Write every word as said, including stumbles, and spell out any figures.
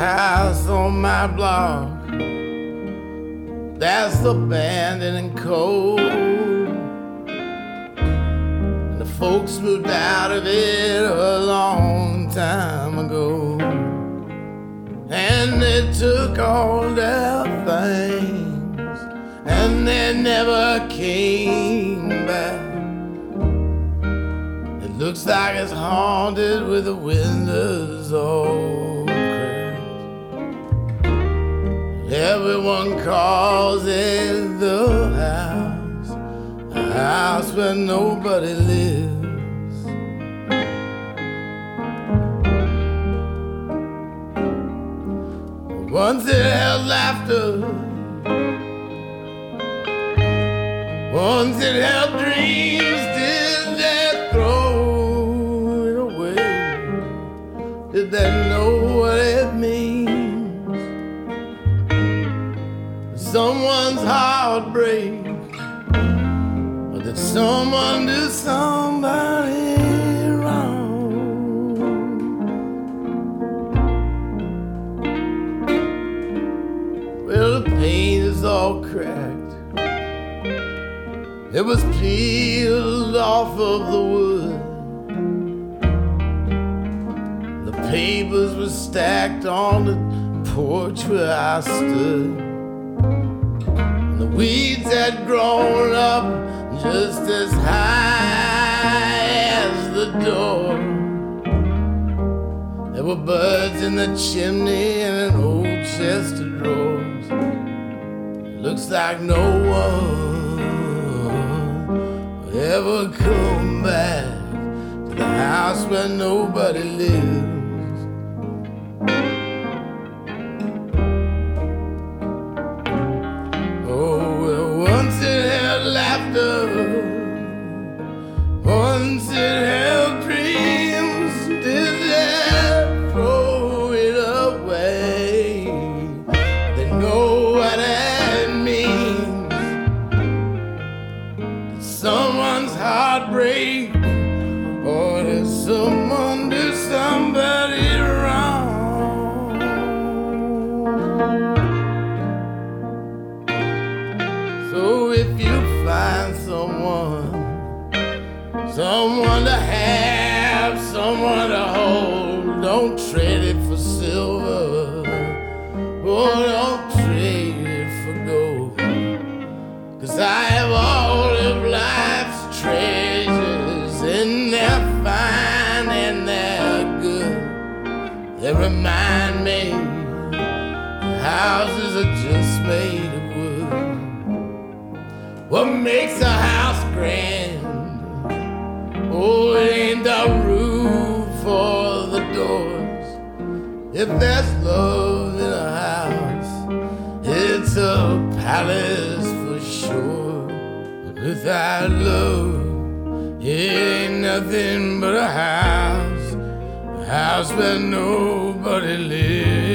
house on my block that's abandoned and cold, and the folks moved out of it a long time ago, and they took all their things and they never came back. It looks like it's haunted with the windows all cracked. Everyone calls it the house, a house where nobody lives. Once it held laughter, once it held dreams, did they throw it away? Did they know what it means? Someone's heartbreak, or did someone do somebody wrong? Well, the paint is all cracked, it was peeled off of the wood, the papers were stacked on the porch where I stood. The weeds had grown up just as high as the door. There were birds in the chimney and an old chest of drawers. It looks like no one will ever come back to the house where nobody lives. Once it held dreams, did they throw it away? They know what that means. Did someone's heart break, or did someone do somebody wrong? So if you find someone, someone to have, someone to hold, don't trade it for silver, oh, don't trade it for gold. 'Cause I have all of life's treasures, and they're fine and they're good. They remind me houses are just made of wood. What makes a house grand? Oh, it ain't the roof or the doors. If there's love in a house, it's a palace for sure. But without love, it ain't nothing but a house, a house where nobody lives.